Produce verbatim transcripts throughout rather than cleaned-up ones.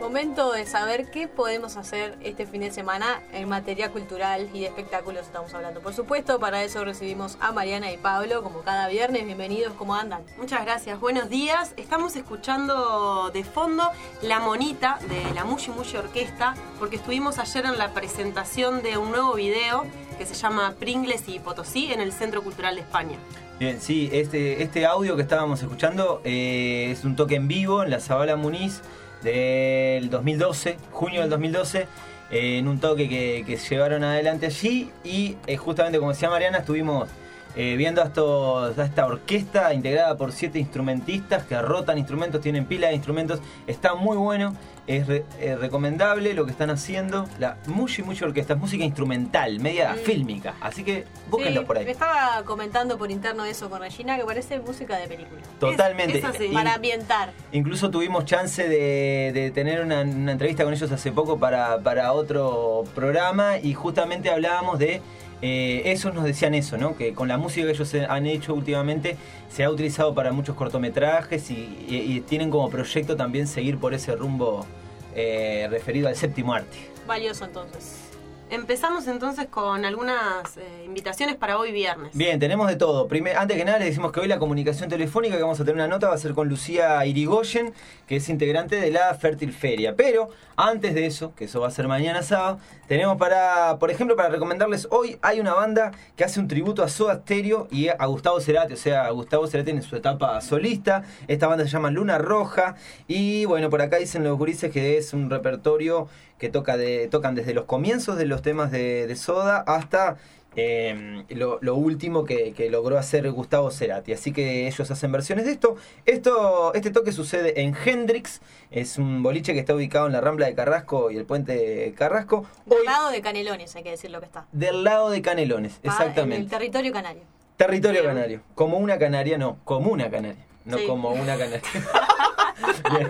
Momento de saber qué podemos hacer este fin de semana en materia cultural y de espectáculos estamos hablando. Por supuesto, para eso recibimos a Mariana y Pablo, como cada viernes. Bienvenidos, ¿cómo andan? Muchas gracias, buenos días. Estamos escuchando de fondo La Monita de la Mushi Mushi Orquesta, porque estuvimos ayer en la presentación de un nuevo video que se llama Pringles y Potosí en el Centro Cultural de España. Bien, sí, este, este audio que estábamos escuchando eh, es un toque en vivo en la Zabala Muniz del dos mil doce, junio del dos mil doce, eh, en un toque que, que llevaron adelante allí y eh, justamente como decía Mariana, estuvimos eh, viendo a, estos, a esta orquesta integrada por siete instrumentistas que rotan instrumentos, tienen pila de instrumentos, está muy bueno, es re, eh, recomendable lo que están haciendo, la Mushi Mushi Orquesta, es música instrumental, media mm. fílmica, así que búsquenlo sí, por ahí. Me estaba comentando por interno eso con Regina, que parece música de película. Totalmente. Es, es así. Para ambientar. Incluso tuvimos chance de, de tener una, una entrevista con ellos hace poco para, para otro programa y justamente hablábamos de eh, esos nos decían eso, ¿no? Que con la música que ellos han hecho últimamente se ha utilizado para muchos cortometrajes y, y, y tienen como proyecto también seguir por ese rumbo eh, referido al séptimo arte. Valioso entonces. Empezamos entonces con algunas eh, invitaciones para hoy viernes. Bien, tenemos de todo. Primer, antes que nada les decimos que hoy la comunicación telefónica que vamos a tener una nota va a ser con Lucía Irigoyen, que es integrante de la Fértil Feria. Pero antes de eso, que eso va a ser mañana sábado, tenemos para, por ejemplo, para recomendarles, hoy hay una banda que hace un tributo a Soda Stereo y a Gustavo Cerati, o sea, Gustavo Cerati en su etapa solista. Esta banda se llama Luna Roja y bueno, por acá dicen los gurises que es un repertorio que toca de, tocan desde los comienzos de los temas de, de Soda hasta eh, lo, lo último que, que logró hacer Gustavo Cerati. Así que ellos hacen versiones de esto. esto. Este toque sucede en Hendrix, es un boliche que está ubicado en la Rambla de Carrasco y el Puente de Carrasco. Del Hoy, lado de Canelones, hay que decir lo que está. Del lado de Canelones, ah, exactamente. En el territorio canario. Territorio Bien. Canario. Como una canaria, no, como una canaria. No sí. como una canaria. Bien.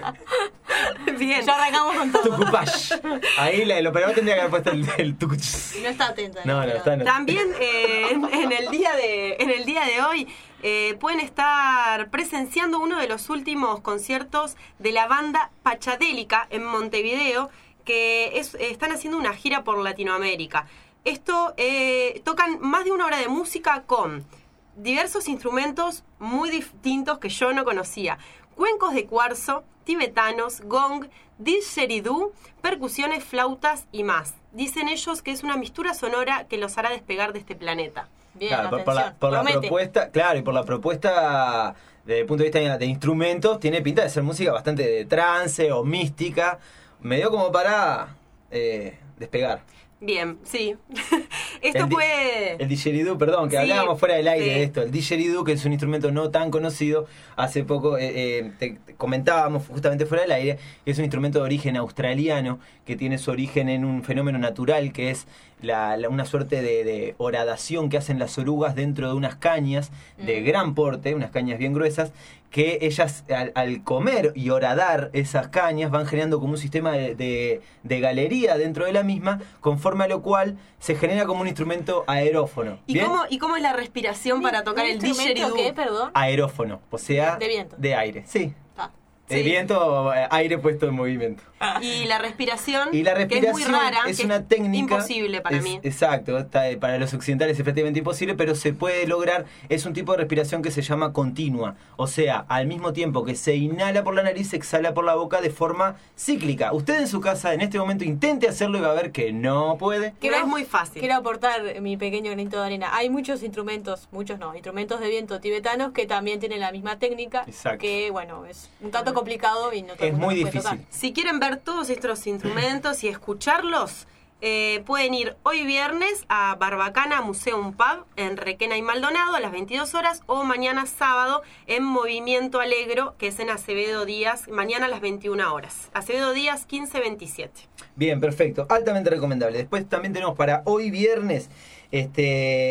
Bien, ya arrancamos con todo. Tucupash. Ahí la, el operador tendría que haber puesto el, el tucuch. Y no está atenta. No, no, está no. También eh, en, en, el día de, en el día de hoy eh, pueden estar presenciando uno de los últimos conciertos de la banda Pachadélica en Montevideo, que es, están haciendo una gira por Latinoamérica. Esto eh, tocan más de una hora de música con diversos instrumentos muy distintos que yo no conocía. Cuencos de cuarzo, tibetanos, gong, didgeridoo, percusiones, flautas y más. Dicen ellos que es una mistura sonora que los hará despegar de este planeta. Bien, claro, por, por la, por la Promete. propuesta, claro, y por la propuesta desde el punto de vista de instrumentos, tiene pinta de ser música bastante de trance o mística, medio como para eh, despegar. Bien, sí. Esto el di- puede... El didgeridoo, perdón, que sí, hablábamos fuera del aire sí. de esto. El didgeridoo, que es un instrumento no tan conocido, hace poco eh, eh, te, te comentábamos justamente fuera del aire, que es un instrumento de origen australiano, que tiene su origen en un fenómeno natural, que es la, la, una suerte de, de horadación que hacen las orugas dentro de unas cañas de mm. gran porte, unas cañas bien gruesas, que ellas al, al comer y horadar esas cañas van generando como un sistema de, de, de galería dentro de la misma, conforme a lo cual se genera como un instrumento aerófono. ¿Y cómo, ¿Y cómo es la respiración para tocar el didgeridoo? ¿Qué, perdón? Aerófono, o sea, de viento. De aire, sí. Ah. De sí. viento, aire puesto en movimiento. Y la respiración, y la respiración que es muy rara, es que una es técnica imposible para es, mí. Exacto, está, para los occidentales es efectivamente imposible, pero se puede lograr. Es un tipo de respiración que se llama continua. O sea, al mismo tiempo que se inhala por la nariz, se exhala por la boca de forma cíclica. Usted en su casa en este momento intente hacerlo y va a ver que no puede. Que no es muy fácil. Quiero aportar mi pequeño granito de arena. Hay muchos instrumentos, muchos no, instrumentos de viento tibetanos que también tienen la misma técnica. Exacto. Que, bueno, es un tanto complicado y no todo es muy puede difícil. tocar. Si quieren ver todos estos instrumentos y escucharlos, eh, pueden ir hoy viernes a Barbacana Museum Pub en Requena y Maldonado a las veintidós horas o mañana sábado en Movimiento Alegro, que es en Acevedo Díaz, mañana a las veintiuna horas. Acevedo Díaz quince veintisiete. Bien, perfecto. Altamente recomendable. Después también tenemos para hoy viernes este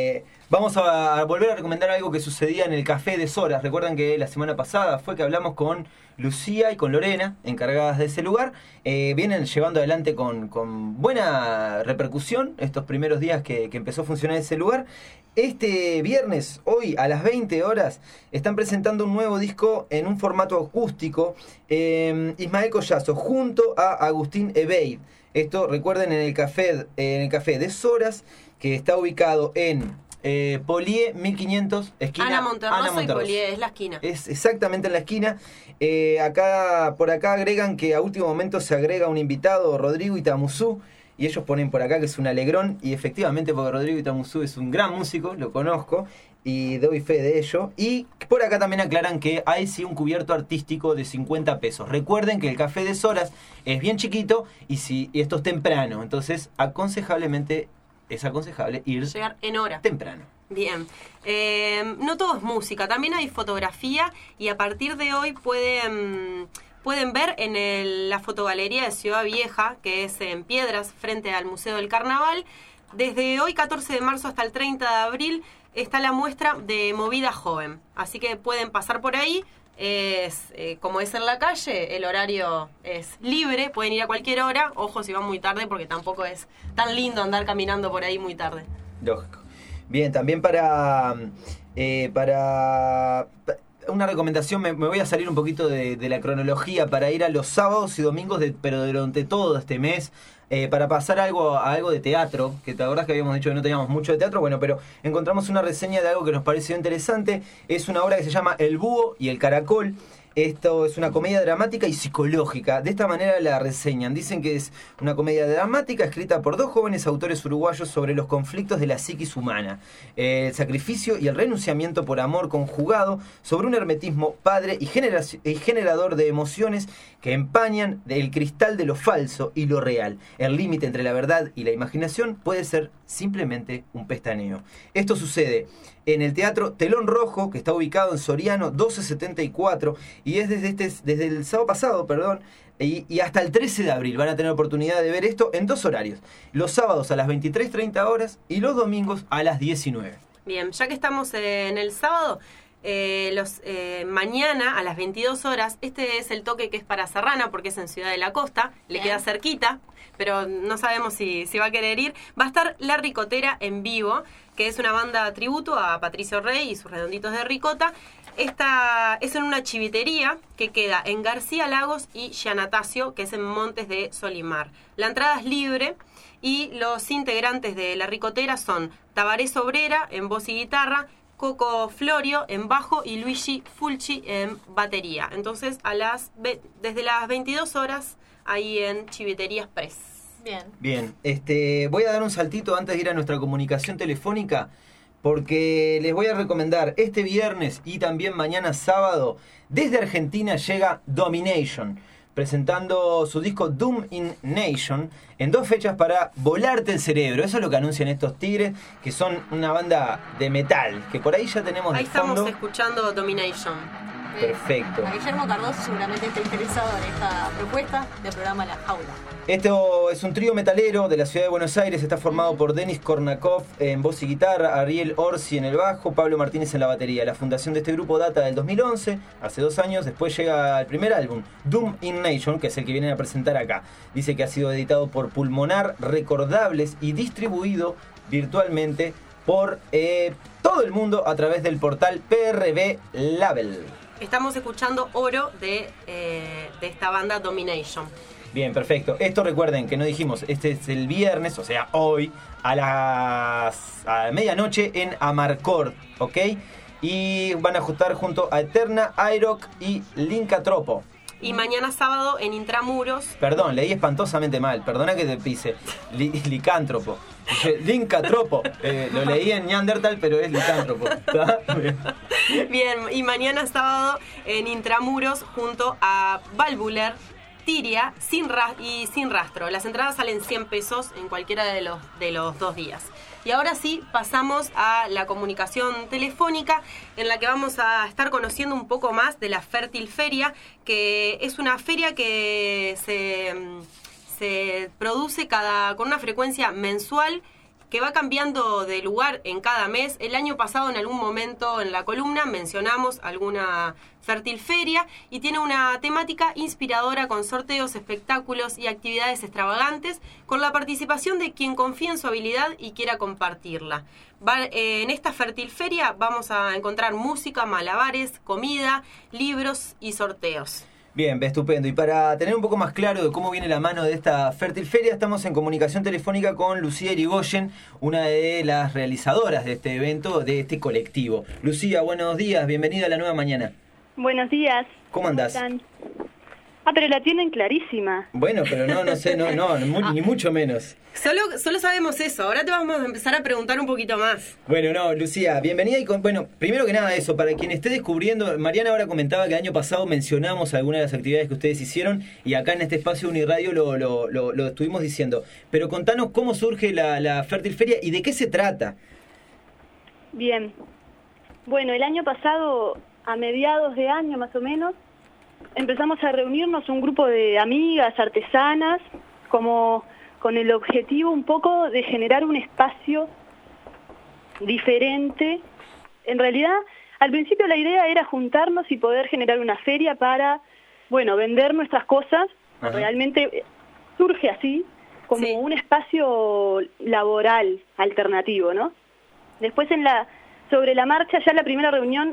Vamos a volver a recomendar algo que sucedía en el Café de Soras. Recuerdan que la semana pasada fue que hablamos con Lucía y con Lorena, encargadas de ese lugar. Eh, vienen llevando adelante con, con buena repercusión estos primeros días que, que empezó a funcionar ese lugar. Este viernes, hoy a las veinte horas, están presentando un nuevo disco en un formato acústico. Eh, Ismael Collazo junto a Agustín Ebeid. Esto, recuerden, en el café, en el café de Soras, que está ubicado en eh, Polié mil quinientos, esquina Ana Monterroso, Ana Monterroso. y Polié, es la esquina. Es exactamente en la esquina. Eh, acá, por acá agregan que a último momento se agrega un invitado, Rodrigo Itamuzú, y ellos ponen por acá que es un alegrón, y efectivamente, porque Rodrigo Itamuzú es un gran músico, lo conozco, y doy fe de ello. Y por acá también aclaran que hay sí un cubierto artístico de cincuenta pesos. Recuerden que el Café de Soras es bien chiquito y, si, y esto es temprano, entonces aconsejablemente es aconsejable ir llegar en hora. Temprano. Bien. Eh, no todo es música, también hay fotografía, y a partir de hoy pueden... Pueden ver en el, la fotogalería de Ciudad Vieja, que es en Piedras, frente al Museo del Carnaval. Desde hoy, catorce de marzo, hasta el treinta de abril, está la muestra de Movida Joven. Así que pueden pasar por ahí. Es, eh, como es en la calle, el horario es libre, pueden ir a cualquier hora. Ojo si van muy tarde, porque tampoco es tan lindo andar caminando por ahí muy tarde. Lógico. Bien, también para... Eh, para... Una recomendación, me, me voy a salir un poquito de, de la cronología para ir a los sábados y domingos, de, pero durante todo este mes, eh, para pasar algo a algo de teatro, que te acordás que habíamos dicho que no teníamos mucho de teatro, bueno, pero encontramos una reseña de algo que nos pareció interesante. Es una obra que se llama El Búho y el Caracol. Esto es una comedia dramática y psicológica. De esta manera la reseñan. Dicen que es una comedia dramática escrita por dos jóvenes autores uruguayos sobre los conflictos de la psiquis humana, el sacrificio y el renunciamiento por amor conjugado, sobre un hermetismo padre y, y generador de emociones que empañan el cristal de lo falso y lo real. El límite entre la verdad y la imaginación puede ser simplemente un pestañeo. Esto sucede en el Teatro Telón Rojo, que está ubicado en Soriano doce setenta y cuatro, y es desde, este, desde el sábado pasado, perdón, y, y hasta el trece de abril van a tener oportunidad de ver esto en dos horarios. Los sábados a las veintitrés treinta horas y los domingos a las diecinueve. Bien, ya que estamos en el sábado, eh, los eh, mañana a las veintidós horas, este es el toque que es para Serrana, porque es en Ciudad de la Costa, le Bien. queda cerquita, pero no sabemos si, si va a querer ir. Va a estar La Ricotera en vivo, que es una banda tributo a Patricio Rey y sus Redonditos de Ricota. Esta es en una chivitería que queda en García Lagos y Giannatasio, que es en Montes de Solimar. La entrada es libre y los integrantes de La Ricotera son Tabaré Obrera en voz y guitarra, Coco Florio en bajo y Luigi Fulci en batería. Entonces, a las desde las veintidós horas, ahí en Chivitería Express. Bien. Bien, este, voy a dar un saltito antes de ir a nuestra comunicación telefónica, porque les voy a recomendar este viernes y también mañana sábado, desde Argentina llega Domination, presentando su disco Doom in Nation en dos fechas para volarte el cerebro. Eso es lo que anuncian estos tigres, que son una banda de metal, que por ahí ya tenemos Ahí de fondo. estamos escuchando Domination. Perfecto. A Guillermo Cardoso seguramente está interesado en esta propuesta del programa La Jaula. Esto es un trío metalero de la ciudad de Buenos Aires. Está formado por Denis Kornakov en voz y guitarra, Ariel Orsi en el bajo, Pablo Martínez en la batería. La fundación de este grupo data del dos mil once, hace dos años. Después llega el primer álbum, Doom in Nation, que es el que vienen a presentar acá. Dice que ha sido editado por Pulmonar Recordables y distribuido virtualmente por eh, todo el mundo a través del portal P R B Label. Estamos escuchando Oro de, eh, de esta banda Domination. Bien, perfecto. Esto recuerden que no dijimos, este es el viernes, o sea, hoy, a las a la medianoche en Amarcord, ¿ok? Y van a estar junto a Eterna, Iroc y Lincatropo. Y mañana sábado en Intramuros. Perdón, leí espantosamente mal, perdona que te pise. Li, licántropo. Dije, Lincatropo. Eh, lo leí en Neandertal, pero es licántropo. Bien. Bien, y mañana sábado en Intramuros junto a Valvuler, Tiria sin ra- y Sin Rastro. Las entradas salen cien pesos en cualquiera de los, de los dos días. Y ahora sí, pasamos a la comunicación telefónica, en la que vamos a estar conociendo un poco más de la Fértil Feria, que es una feria que se, se produce cada con una frecuencia mensual que va cambiando de lugar en cada mes. El año pasado, en algún momento en la columna, mencionamos alguna Fértil Feria y tiene una temática inspiradora con sorteos, espectáculos y actividades extravagantes con la participación de quien confía en su habilidad y quiera compartirla. Va, eh, en esta Fértil Feria vamos a encontrar música, malabares, comida, libros y sorteos. Bien, estupendo. Y para tener un poco más claro de cómo viene la mano de esta Fértil Feria, estamos en comunicación telefónica con Lucía Irigoyen, una de las realizadoras de este evento, de este colectivo. Lucía, buenos días, bienvenida a La Nueva Mañana. Buenos días. ¿Cómo andás? ¿Cómo están? Ah, pero la tienen clarísima. Bueno, pero no, no sé, no, no, mu- ni mucho menos. Solo, solo sabemos eso, ahora te vamos a empezar a preguntar un poquito más. Bueno, no, Lucía, bienvenida y con, bueno, primero que nada eso, para quien esté descubriendo, Mariana ahora comentaba que el año pasado mencionamos algunas de las actividades que ustedes hicieron y acá en este espacio Uniradio lo, lo, lo, lo estuvimos diciendo. Pero contanos cómo surge la, la Fértil Feria y de qué se trata. Bien. Bueno, el año pasado, a mediados de año más o menos, empezamos a reunirnos un grupo de amigas, artesanas, como con el objetivo un poco de generar un espacio diferente. En realidad, al principio la idea era juntarnos y poder generar una feria para, bueno, vender nuestras cosas. Ajá. Realmente surge así, como sí. un espacio laboral alternativo, ¿no? Después, en la sobre la marcha, ya la primera reunión,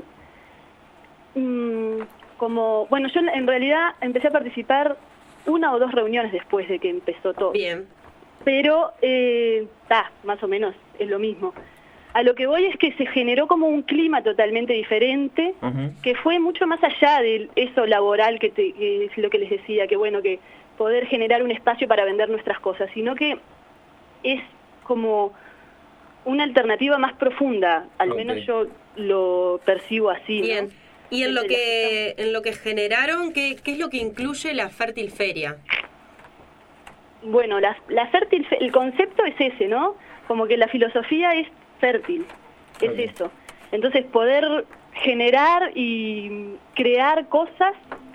mmm, como, bueno, yo en realidad empecé a participar una o dos reuniones después de que empezó todo. Bien. Pero, eh, ah, más o menos es lo mismo. A lo que voy es que se generó como un clima totalmente diferente, uh-huh. que fue mucho más allá de eso laboral, que, te, que es lo que les decía, que bueno, que poder generar un espacio para vender nuestras cosas, sino que es como una alternativa más profunda, al okay. menos yo lo percibo así. Bien. ¿No? Y en lo que en lo que generaron, ¿qué, qué es lo que incluye la Fértil Feria? Bueno, la, la fértil, el concepto es ese, ¿no? Como que la filosofía es fértil, es okay. eso. Entonces, poder generar y crear cosas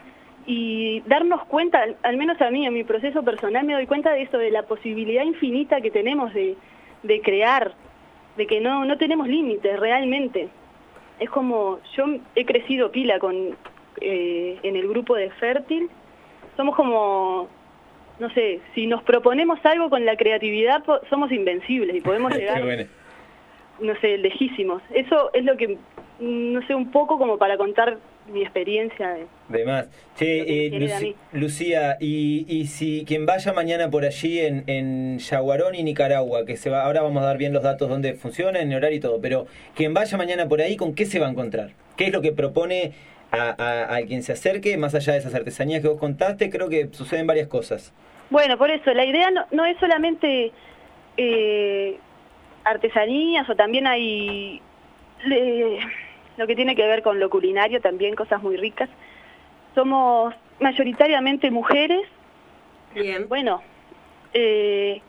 y darnos cuenta, al, al menos a mí, en mi proceso personal, me doy cuenta de eso, de la posibilidad infinita que tenemos de, de crear, de que no, no tenemos límites realmente. Es como, yo he crecido pila con eh, en el grupo de Fértil, somos como, no sé, si nos proponemos algo con la creatividad, po- somos invencibles y podemos llegar, bueno. no sé, lejísimos. Eso es lo que, no sé, un poco como para contar mi experiencia de, de más. Che, eh, Luci- Lucía, y, y si quien vaya mañana por allí en, en Yaguarón y Nicaragua, que se va, ahora vamos a dar bien los datos donde funciona, en horario y todo, pero quien vaya mañana por ahí, ¿con qué se va a encontrar? ¿Qué es lo que propone a, a, a quien se acerque, más allá de esas artesanías que vos contaste? Creo que suceden varias cosas. Bueno, por eso, la idea no, no es solamente eh, artesanías, o también hay... Le, lo que tiene que ver con lo culinario, también cosas muy ricas. Somos mayoritariamente mujeres. Bien. Bueno, eh,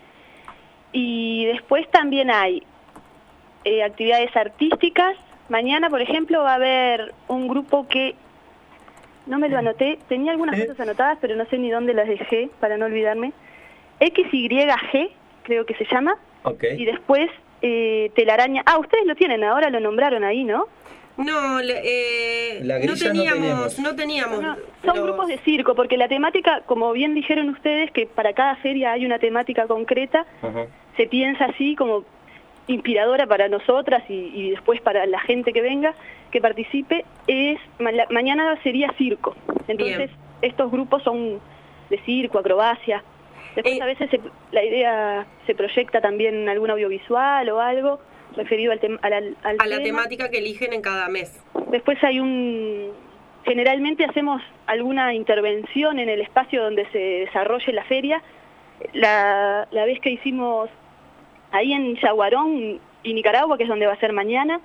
y después también hay eh, actividades artísticas. Mañana, por ejemplo, va a haber un grupo que, no me lo anoté, tenía algunas cosas anotadas, pero no sé ni dónde las dejé, para no olvidarme. X Y G, creo que se llama. Okay. Y después eh, Telaraña. Ah, ustedes lo tienen, ahora lo nombraron ahí, ¿no? No, eh, la no teníamos, no, no teníamos. No, son los... grupos de circo, porque la temática, como bien dijeron ustedes, que para cada feria hay una temática concreta, uh-huh. se piensa así como inspiradora para nosotras y, y después para la gente que venga, que participe, es ma- mañana sería circo. Entonces, bien. Estos grupos son de circo, acrobacia. Después eh, a veces se, la idea se proyecta también en algún audiovisual o algo referido al, tem- al, al, al a la tema. temática que eligen en cada mes. Después hay un... Generalmente hacemos alguna intervención en el espacio donde se desarrolle la feria. La, la vez que hicimos ahí en Yaguarón y Nicaragua, que es donde va a ser mañana,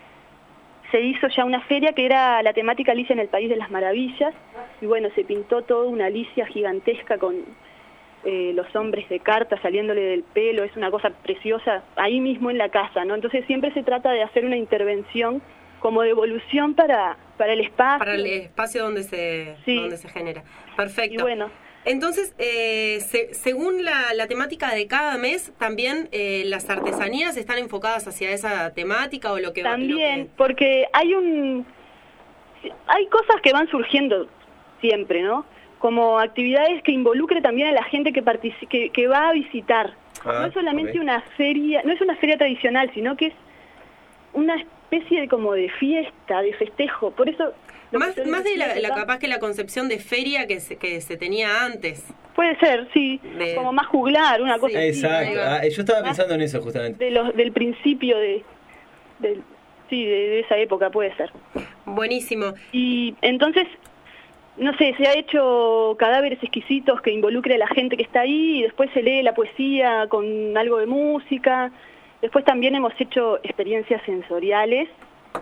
se hizo ya una feria que era la temática Alicia en el País de las Maravillas. Y bueno, se pintó toda una Alicia gigantesca con... Eh, los hombres de carta saliéndole del pelo, es una cosa preciosa ahí mismo en la casa, ¿no? Entonces siempre se trata de hacer una intervención como devolución para para el espacio. Para el espacio donde se, sí. donde se genera. Perfecto. Y bueno, Entonces, eh, se, según la, la temática de cada mes, también eh, las artesanías están enfocadas hacia esa temática o lo que También, lo que... porque hay un hay cosas que van surgiendo siempre, ¿no? Como actividades que involucre también a la gente que partici- que, que va a visitar. Ah, no es solamente okay. una feria, no es una feria tradicional, sino que es una especie de como de fiesta, de festejo. Por eso Más, más de la, la acá, capaz que la concepción de feria que se, que se tenía antes. puede ser, sí, De- como más juglar, una Sí. cosa así, Exacto. ahí va. Ah, yo estaba Más pensando en eso justamente. de los del principio de del sí, de, de esa época puede ser. Buenísimo. Y entonces, no sé, se ha hecho cadáveres exquisitos que involucre a la gente que está ahí y después se lee la poesía con algo de música. Después también hemos hecho experiencias sensoriales,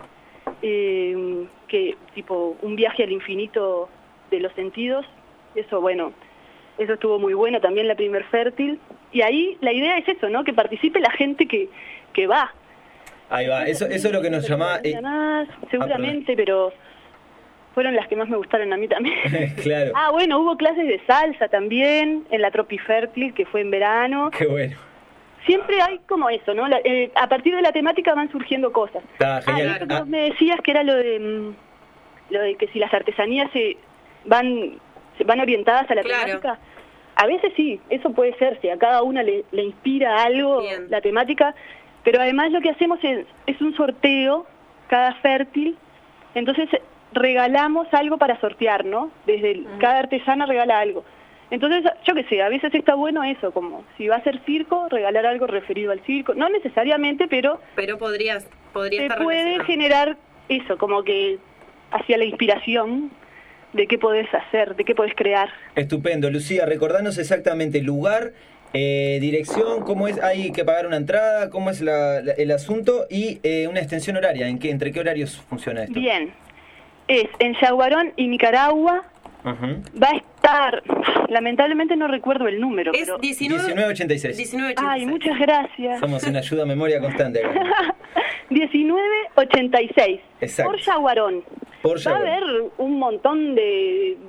eh, que tipo un viaje al infinito de los sentidos. Eso, bueno, eso estuvo muy bueno también la primer fértil. Y ahí la idea es eso, ¿no? Que participe la gente que, que va. Ahí va, eso, eso es lo que nos llamaba... eh, Más, seguramente, pero fueron las que más me gustaron a mí también. claro, Ah, bueno, hubo clases de salsa también en la Tropifértil, que fue en verano. qué bueno. Siempre hay como eso, ¿no? La- eh, a partir de la temática van surgiendo cosas. Está Ah, genial. eso que Ah, vos me decías que era lo de mm, lo de que si las artesanías se van se van orientadas a la Claro. temática. A veces sí, eso puede ser, si a cada una le, le inspira algo Bien. la temática, pero además lo que hacemos es, es un sorteo cada fértil, entonces regalamos algo para sortear, ¿no? Desde el- cada artesana regala algo. Entonces, yo qué sé, a veces está bueno eso, como si va a ser circo, regalar algo referido al circo. No necesariamente, pero Pero podrías, podría se estar puede relacionado. generar eso, como que hacia la inspiración de qué podés hacer, de qué podés crear. Estupendo. Lucía, recordanos exactamente lugar, eh, dirección, cómo es, hay que pagar una entrada, cómo es la- la- el asunto y eh, una extensión horaria, ¿en qué, entre qué horarios funciona esto? Bien, es en Yaguarón y Nicaragua. Ujú. Va a estar, lamentablemente no recuerdo el número, Es pero... diecinueve, diecinueve ochenta y seis. diecinueve ochenta y Ay, seis. muchas gracias. Somos una ayuda a memoria constante acá. diecinueve ochenta y seis. Exacto. Por Yaguarón. Por Va a Yaguarón. haber un montón de,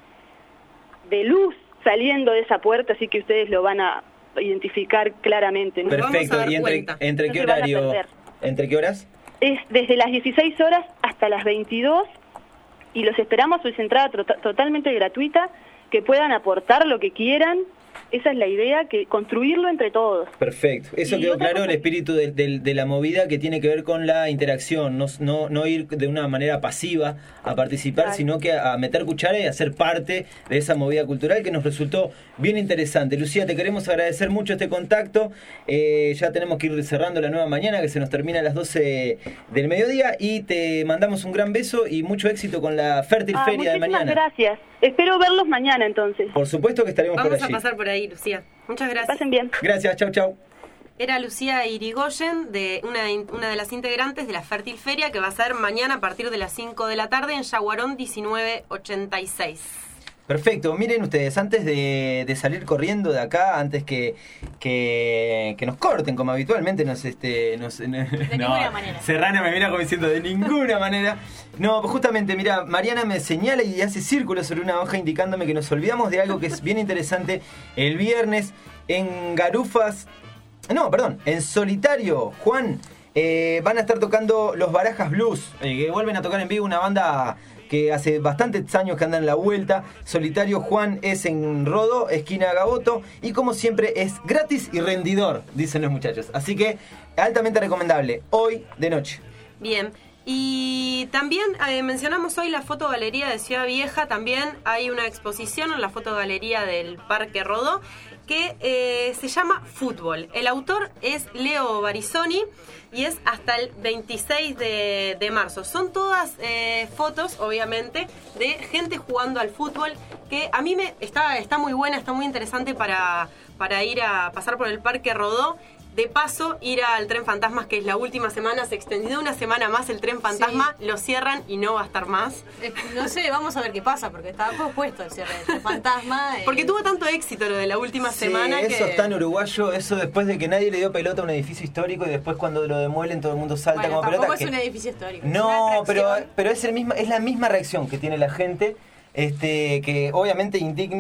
de luz saliendo de esa puerta, así que ustedes lo van a identificar claramente, ¿no? Pero- vamos a Perfecto. dar ¿Y entre, cuenta. entre No qué se van a horario? perder. ¿Entre qué horas? Es desde las dieciséis horas hasta las veintidós y los esperamos, es entrada to- totalmente gratuita, que puedan aportar lo que quieran. Esa es la idea, que construirlo entre todos. Perfecto. Eso Y quedó otra claro, el cosa- espíritu de, de- de la movida que tiene que ver con la interacción, no, no, no ir de una manera pasiva a participar, Claro. sino que a, a meter cuchara y a ser parte de esa movida cultural que nos resultó bien interesante. Lucía, te queremos agradecer mucho este contacto. Eh, ya tenemos que ir cerrando la nueva mañana, que se nos termina a las doce del mediodía, y te mandamos un gran beso y mucho éxito con la Fértil Ah, Feria de muchísimas mañana. gracias. Espero verlos mañana entonces. Por supuesto que estaremos Vamos por a allí. pasar por ahí, Lucía. Muchas gracias. Pasen bien. Gracias, chau, chau. Era Lucía Irigoyen, de una, in- una de las integrantes de la Fértil Feria, que va a ser mañana a partir de las cinco de la tarde en Yaguarón diecinueve ochenta y seis. Perfecto, miren ustedes, antes de, de salir corriendo de acá, antes que, que, que nos corten, como habitualmente nos... Este, nos de ninguna manera. Serrano me mira como diciendo, de ninguna manera. No, justamente, mira, Mariana me señala y hace círculos sobre una hoja indicándome que nos olvidamos de algo que es bien interesante. El viernes en Garufas... No, perdón, en Solitario, Juan, eh, van a estar tocando los Barajas Blues, eh, que vuelven a tocar en vivo, una banda que hace bastantes años que anda en la vuelta. Solitario, Juan, es en Rodó, esquina Gaboto, y como siempre es gratis y rendidor, dicen los muchachos. Así que altamente recomendable, hoy de noche. Bien. Y también eh, mencionamos hoy la fotogalería de Ciudad Vieja. También hay una exposición en la fotogalería del Parque Rodó que eh, se llama Fútbol. El autor es Leo Barizoni y es hasta el veintiséis de, de marzo. Son todas eh, fotos, obviamente, de gente jugando al fútbol, que a mí me está, está muy buena, está muy interesante para, para ir a pasar por el Parque Rodó. De paso, ir al Tren Fantasmas, que es la última semana, se extendió una semana más el Tren Fantasma, lo cierran y no va a estar más. Eh, no sé, vamos a ver qué pasa, porque estaba pospuesto el cierre del fantasma. eh. Porque tuvo tanto éxito lo de la última Sí, semana eso que... es tan uruguayo, eso después de que nadie le dio pelota a un edificio histórico y después cuando lo demuelen todo el mundo salta Bueno, como tampoco pelota. es que- un edificio histórico. es No, una pero, atracción. pero es, el misma, es la misma reacción que tiene la gente, este, que obviamente indigna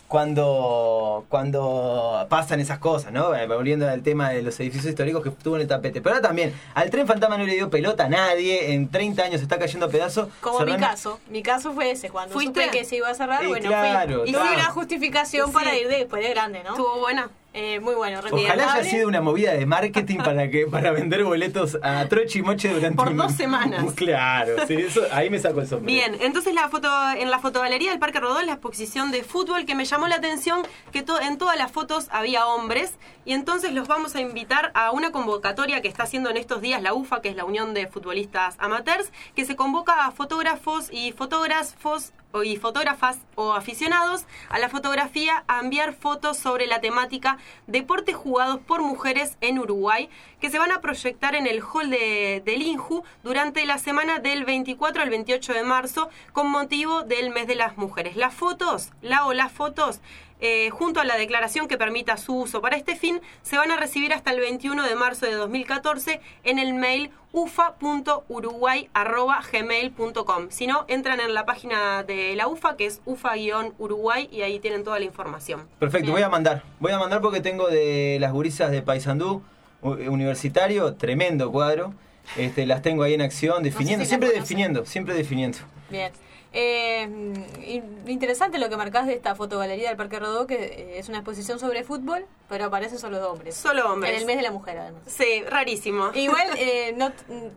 cuando, cuando pasan esas cosas, ¿no? Volviendo al tema de los edificios históricos que estuvo en el tapete. Pero ahora también, al Tren Fantasma no le dio pelota a nadie, en treinta años se está cayendo a pedazos. Como Serrano... mi caso, mi caso fue ese, cuando ¿Fuiste? supe que se iba a cerrar, Y bueno, claro, fui. Y claro. fui una justificación Sí. para ir de, después de grande, ¿no? Estuvo buena. Eh, muy bueno, Ojalá haya recomendable. sido una movida de marketing para que para vender boletos a troche y moche durante Por un- dos semanas. Claro, sí, eso, ahí me saco el sombrero. Bien, entonces la foto en la fotogalería del Parque Rodó, la exposición de fútbol, que me llamó la atención que to- en todas las fotos había hombres, y entonces los vamos a invitar a una convocatoria que está haciendo en estos días la U F A, que es la Unión de Futbolistas Amateurs, que se convoca a fotógrafos y fotógrafos o- y fotógrafas o aficionados a la fotografía a enviar fotos sobre la temática deportes jugados por mujeres en Uruguay, que se van a proyectar en el hall de, del INJU durante la semana del veinticuatro al veintiocho de marzo con motivo del mes de las mujeres. Las fotos, la o las fotos, eh, junto a la declaración que permita su uso para este fin, se van a recibir hasta el veintiuno de marzo de dos mil catorce en el mail ufa punto uruguay arroba gmail punto com. Si no, entran en la página de la U F A, que es ufa-uruguay, y ahí tienen toda la información. Perfecto, Bien. voy a mandar. Voy a mandar porque tengo de las gurisas de Paysandú u- universitario, tremendo cuadro. Este, las tengo ahí en acción, definiendo, si la siempre conocen. definiendo, siempre definiendo. Bien. Eh, in- interesante lo que marcás de esta fotogalería del Parque Rodó, que eh, es una exposición sobre fútbol, pero aparecen solo hombres. Solo hombres. En el mes de la mujer, además. Sí, rarísimo. Igual, eh, no,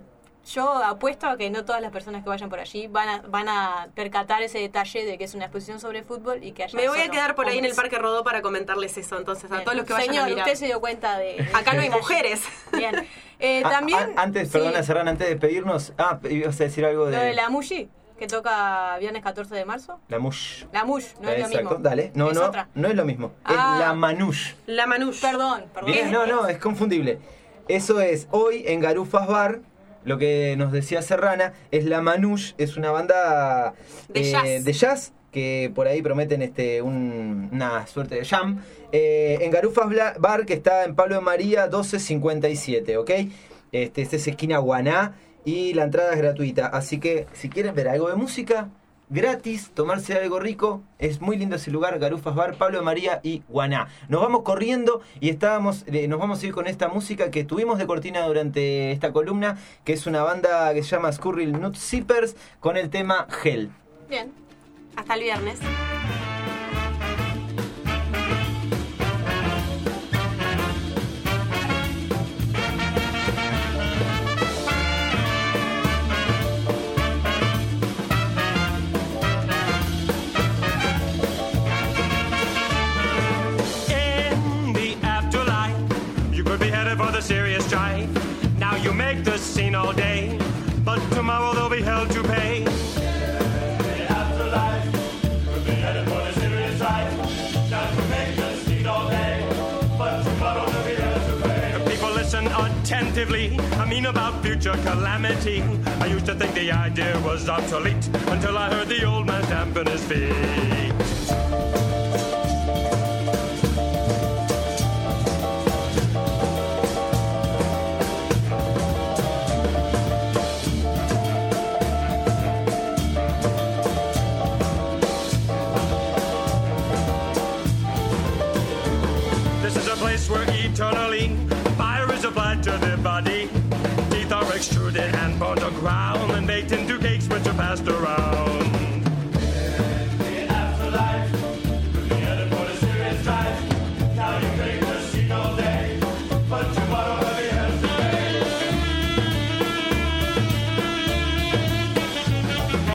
yo apuesto a que no todas las personas que vayan por allí van a, van a percatar ese detalle de que es una exposición sobre fútbol y que haya Me voy a solo quedar por ahí en el hombres. Parque Rodó para comentarles eso, entonces, a Bien. todos los que vayan Señor, a mirar. usted se dio cuenta de... Acá no hay detalle. mujeres. Bien. Eh, Ah, también... ah, antes, sí, perdona, Serrano, antes de despedirnos. Ah, ibas a decir algo de. Lo de la Mushi, que toca viernes catorce de marzo. La mush. La Mush, no es lo Exacto, mismo. dale. No, es no, otra. no es lo mismo. Ah. Es la manush. La Manush. Perdón, perdón. Bien, no, no, es confundible. Eso es, hoy en Garufas Bar, lo que nos decía Serrana, es la Manush, es una banda De eh, jazz. de jazz, que por ahí prometen este un- una suerte de jam, eh, en Garufas Bla- Bar, que está en Pablo de María doce cincuenta y siete, ¿ok? Este, este es esquina Guaná, y la entrada es gratuita, así que si quieren ver algo de música, gratis, tomarse algo rico, es muy lindo ese lugar, Garufas Bar, Pablo de María y Guaná. Nos vamos corriendo y estábamos, eh, nos vamos a ir con esta música que tuvimos de cortina durante esta columna, que es una banda que se llama Scurril Nut Zippers, con el tema Hell. Bien. Hasta el viernes. In the afterlife, you could be headed for the serious strife. Now you make the scene all day, but tomorrow there'll be hell to pay. The afterlife, you could be headed for the serious strife. Now you make the scene all day, but tomorrow there'll be hell to pay. People listen attentively, I mean about future calamity. I used to think the idea was obsolete until I heard the old man stamping his feet. This is a place where eternally fire is applied to the body. Teeth are extruded and burned to ground and baked into cakes which are passed around.